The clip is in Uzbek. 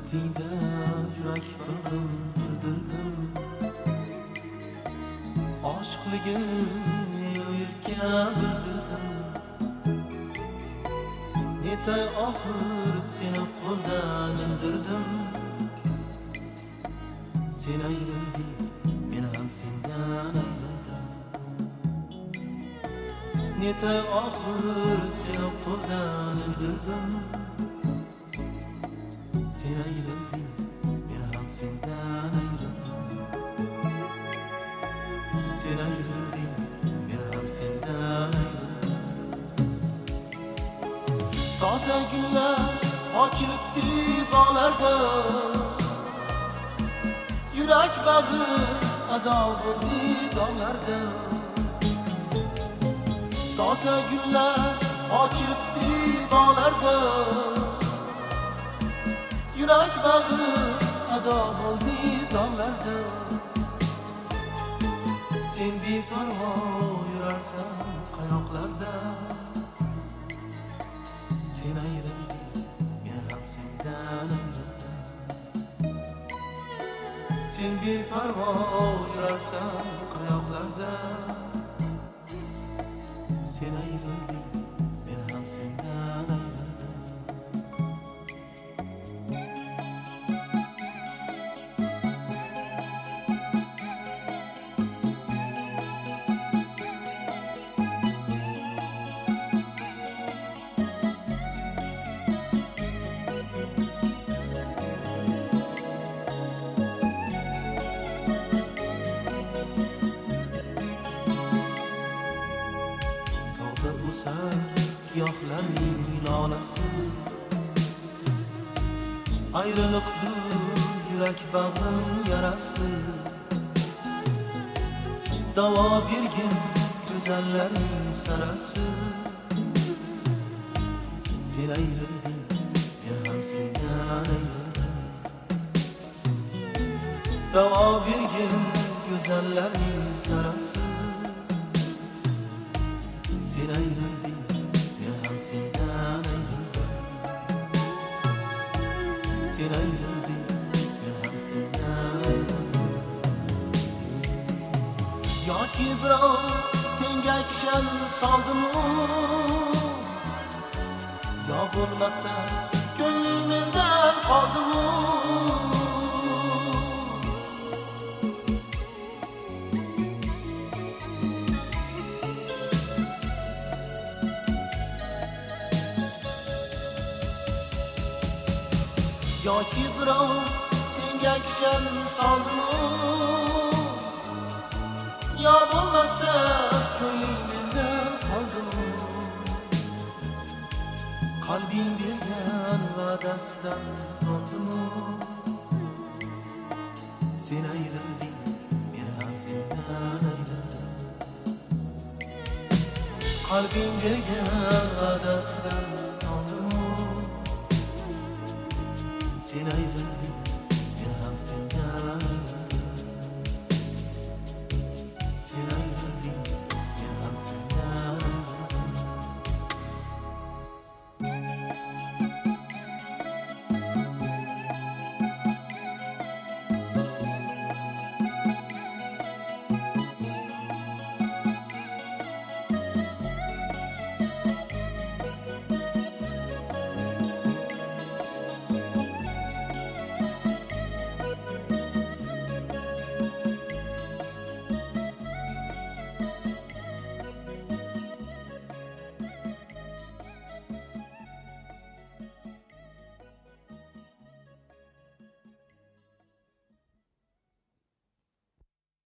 sirtingda yurak bag'rim bildirdim. Oshiqligimni yurtga bildirdim. Netay oxir seni qo'ldan indirdim. Sen ayrilding, men ham sendan ayrildim. Netay oxir seni qo'ldan indirdim. Sen ayrilding, men ham sendan ayrildim. Sen ayrilding, men ham sendan ayrildim. Toza gullar ochilibdi bog'larda, yurak bag'rim ado bo'ldi dog'larda. Toza gullar ochilibdi bog'larda, yurak bag'rim ado bo'ldi dog'larda. Sen beparvo yurarsan qayoqlarda. Sen ayrilding, men ham sendan ayrildim. Sen beparvo yurarsan qayoqlarda. Sen ayrilding, men ham sendan ayrildim. O'sar giyohlarning lolasi, ayriliqdir yurak bag'rim yarasi. Davo bergin go'zallarning sarasi. Sen ayrilding, men ham sendan ayrildim. Davo bergin go'zallarning sarasi. Sen ayrilding, men ham sendan ayrildim. Sen ayrilding, men ham sendan ayrildim. Yoki birov senga kishan soldimi, yo bo'lmasa ko'ngling mendan qoldimi? Yoki birov senga kishan soldimi, yo bo'lmasa ko'ngling mendan qoldimi? Qalbing bergan va'dasidan tondimi? Sen ayrilding, men ham sendan ayrildim. Qalbing bergan va'dasidan tondimi? Sen ayrilding,